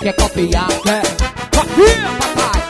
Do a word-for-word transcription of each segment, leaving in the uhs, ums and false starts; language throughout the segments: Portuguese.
quer copiar, quer copia, papai.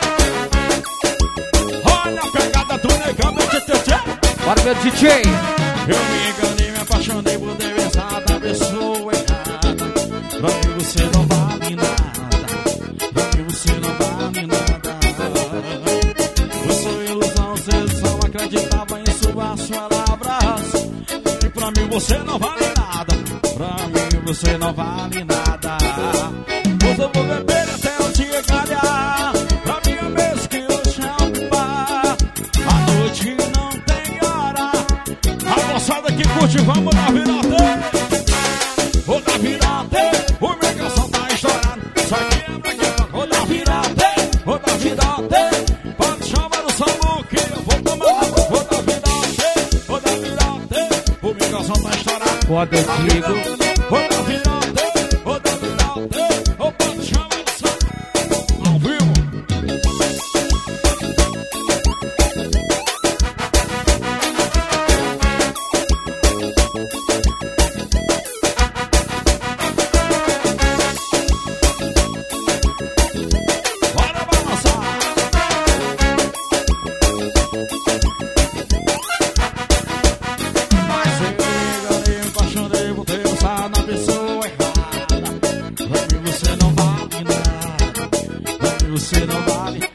Olha a pegada do negão, meu D J. Bora, meu D J. Eu me enganei, me apaixonei por devezada pessoa errada. Pra mim você não vale nada. Pra mim você não vale nada. Eu sou ilusão, sedução, acreditava em suas palavras. E pra mim você não vale nada. Pra mim você não vale nada. Hoje eu vou beber até o dia calhar. Pra mim é mesmo que eu chamo bar. A noite não tem hora. A moçada que curte, vamos na virada. Vou na virada. O meu coração tá estourado. Só que é pra quem vou na virada. Vou na virada. Pode chamar o Samu que eu vou tomar. Vou na virada. Vou na virada. O meu coração tá estourado. Pode, eu digo. Vou na virada. Vou na virada. Ou pode chamar o Samu. Ao vivo. Bora balançar. Mas eu me enganei, me apaixonei por pensar na pessoa errada. Pra mim você não vale nada. Pra mim você não vale.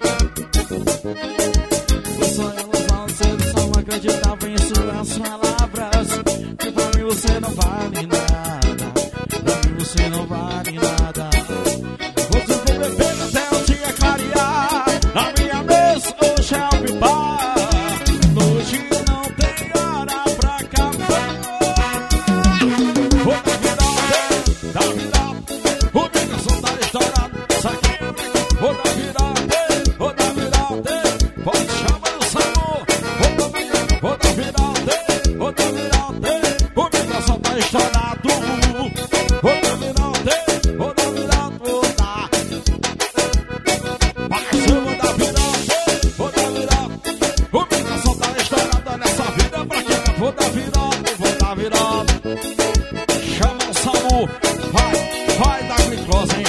Eu sou ilusão, sedução, acreditava em suas palavras. Que pra mim você não vale nada. Pra mim você não vale nada. Você foi beber até o dia clarear. Na minha mesa hoje é o bar. Hoje não tem hora pra acabar. Vou dar virada, dar virada. O meu coração tá estourado. Saquei, vou dar virada, vou dar virada. Pode chamar o Samu. Vou dar virada, vou dar virada. O meu coração tá estourado. Vou dar virada, vou dar virada, vou dar. Mas eu vou dar virada, vou dar virada. O meu coração tá estourado nessa vida pra quem vou dar virada, vou dar virada. Chama o Samu, vai, vai dar glicose, hein?